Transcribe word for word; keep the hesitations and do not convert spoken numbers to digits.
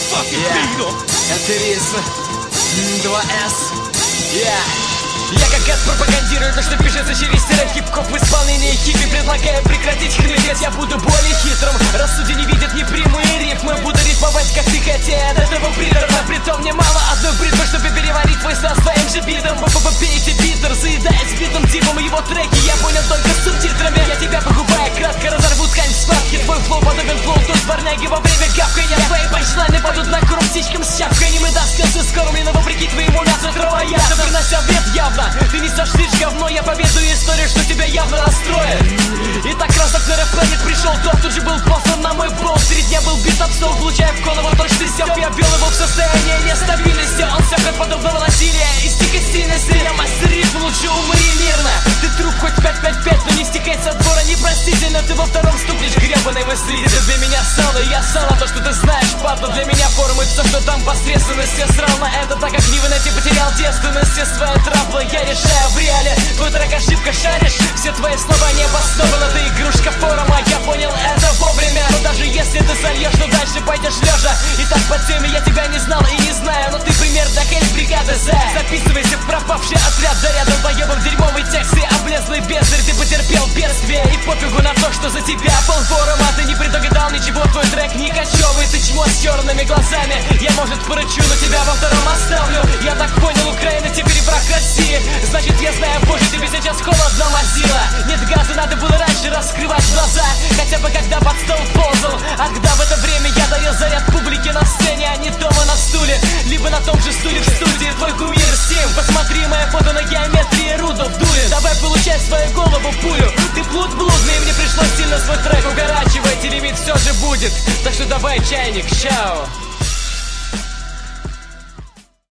Это рис два эс. Я как гад пропагандирую то, что пишется через стиль хип-хоп в исполнении хиппи. Предлагаю прекратить хныкать, я буду более хитрым. Раз судьи не видят не прямые рифмы, буду рифмовать как ты, хотя от этого приторно. Притом мне мало одной бритвы, чтобы переварить твой стас своим же битом. Пейте Питер, заедает с битым типом его треки. Я понял только с субтитрами. Я тебя погубая кратко, разорву ткань схватки. Твой флоу подобен флоу той дворняги во время гавканья. Твои панчлайны падут на круг птичкам с чавканьем. И даст концы скормлено вопреки твоему мясу травоядно. Принося обед явно, ты несешь лишь говно. Я поведаю историю, что тебя явно расстроит. Итак, раз на Рэп Планет пришел топ, тут же был послан на мой пол. Среди дня был бит об стол, получая в голову точный сел. Я ввел его в состояние нестабильности. Он сяк от подобного насилия и стихостильности. Я мастер рифм, лучше умри мирно. Ты труп хоть пять пять пять, но не стекай со двора непростительно. Ты во втором ступнешь, гребаный мыслитель. Ты для меня сало, я сало, то, что ты знаешь, падла. Для меня формы, все, что там посредственность. Я срал на это, так как не выносить, потерял девственность. Все свои траблы я решаю в реале. Твой трек ошибка, шаришь. Все твои слова не обоснованы. Ты игрушка форума, я понял это вовремя. Но даже если ты сольешь, то дальше пойдешь лежа. И так по теме я тебя не знал и не знаю. Но ты пример для хейт-бригады З. Записывайся в пропавший отряд. Зарядом поебом дерьмовый текст и облезлый бездарь. Ты потерпел бедствие и пофигу на то, что за тебя пол форума. Ты не предугадал ничего, твой трек не кочевый. Ты чмо с черными глазами. Я, может, порычу, но тебя во втором оставлю. Я так понял, Украина теперь враг России. Значит, я знаю, боже, тебе сейчас холодно, мазила. Нет газа, надо было раньше раскрывать глаза. Хотя бы когда под стол ползал. А когда в это время я дарил заряд публике.